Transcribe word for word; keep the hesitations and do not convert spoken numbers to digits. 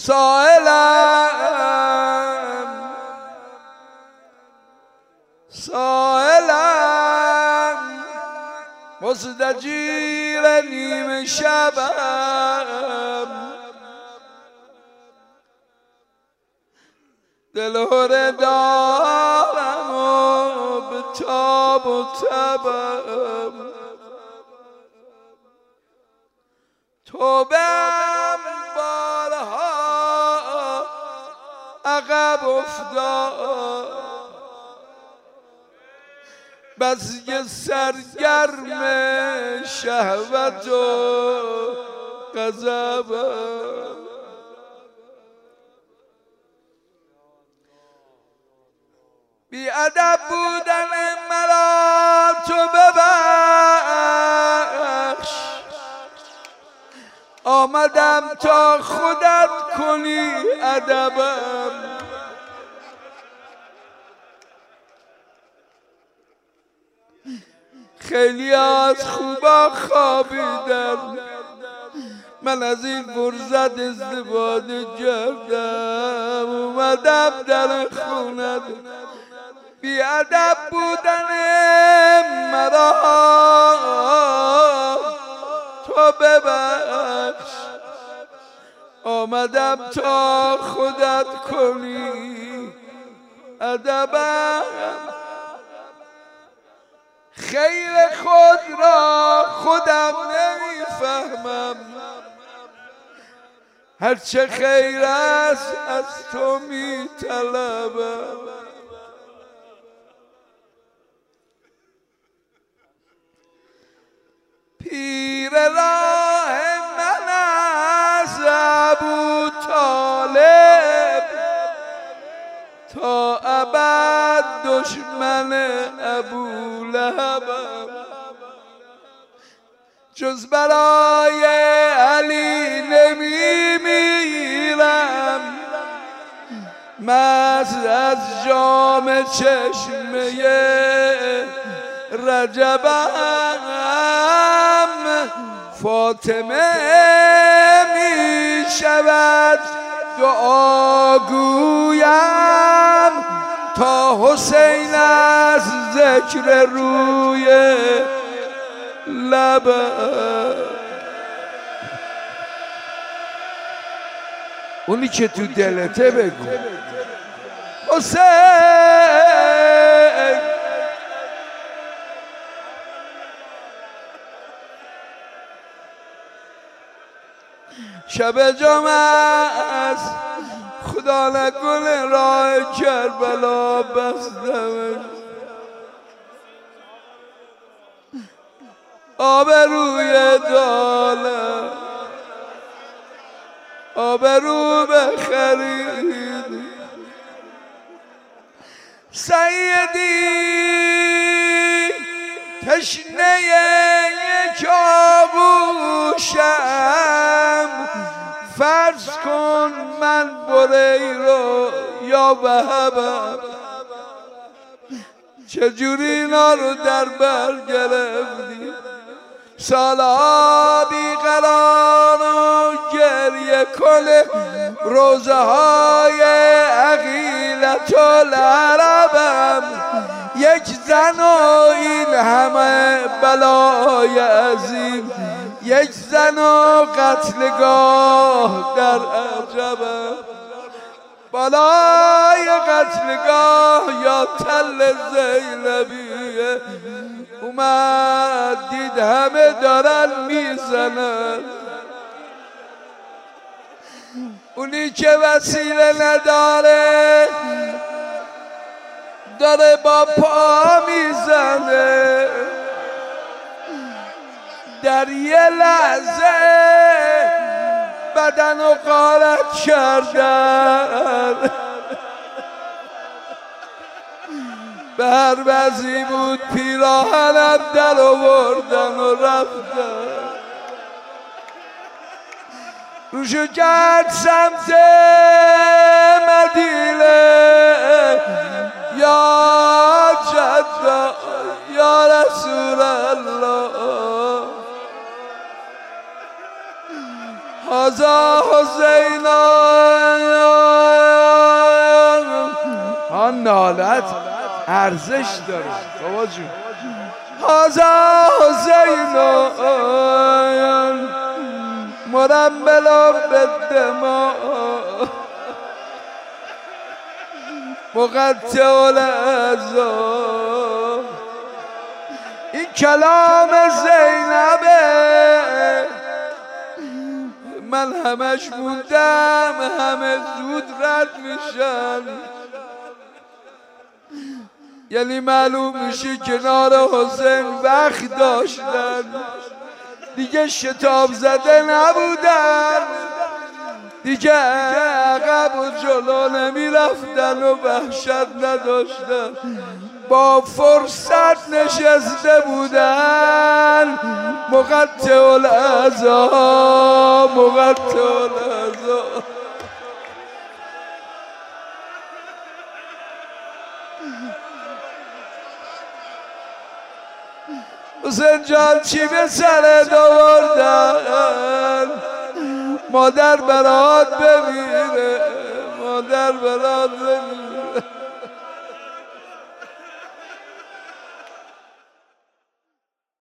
سائلم سائلم مستجیر نیمه شبم دلهره دارم و به تاب و تبم توبم بارها عقب افتاد بس که سرگرم شهوت و غضبم بی ادب بودن مرا تو ببخش آمدم تا خودت کنی ادبم خیلی از خوبا خوابیدن من از این فرصت استفاده کردم اومدم در خونت بی ادب بودن مرا تو ببخش آمدم تا خودت کنی ادبم خیر خود را خودم نمیفهمم هرچه خیر است از تو میطلبم پیر راه من از ابو طالب تا ابد دشمن ابو لهبم جز برای علی نمیمیرم مست از جام چشمه رجبم فاطمه می شود دعاگویم تا حسین از ذکر روی لبم اونی که تو دلته بگو حسین شب جمعه است خدا نکنه راه کربلا بستمش آبروی دالم آبرو بخرید سیدی تشنه یک آغوشم فرض کن من بریرو یا وهبم چجوری اینا رو در بر گرفتی سالا بیقرار و گریه کنه روزه های عقیلت العربم یک زن و این همه بلای عظیم یک زن و قتلگاه در عجبم بالای قتلگاه یا تل زینبیه اومد دید همه دارن میزنن اونی که وسیله نداره داره با پا میزنه در یه لحظه بدن و غارت کردن به هر وضعی بود پیراهنم در آوردن و رفتن روشو کرد سمت مدینه یا جدا یا رسول الله هذا حسین نالت ارزش داره. بابا جون هازا حسینان مرملا به دماء مقطع العذاب. این کلام زینبه من همش موندم، همه زود رد میشن. یعنی معلوم میشه کنار حسین وقت داشتن، دیگه شتاب زده نبودن، دیگه عقب و جلو نمی رفتن و وحشت نداشتن، با فرصت نشسته بودن. مقطع العذاب مقطع العذاب. حسین جان چی به سرت آوردن؟ مادر برات بمیره، مادر برات بمیره.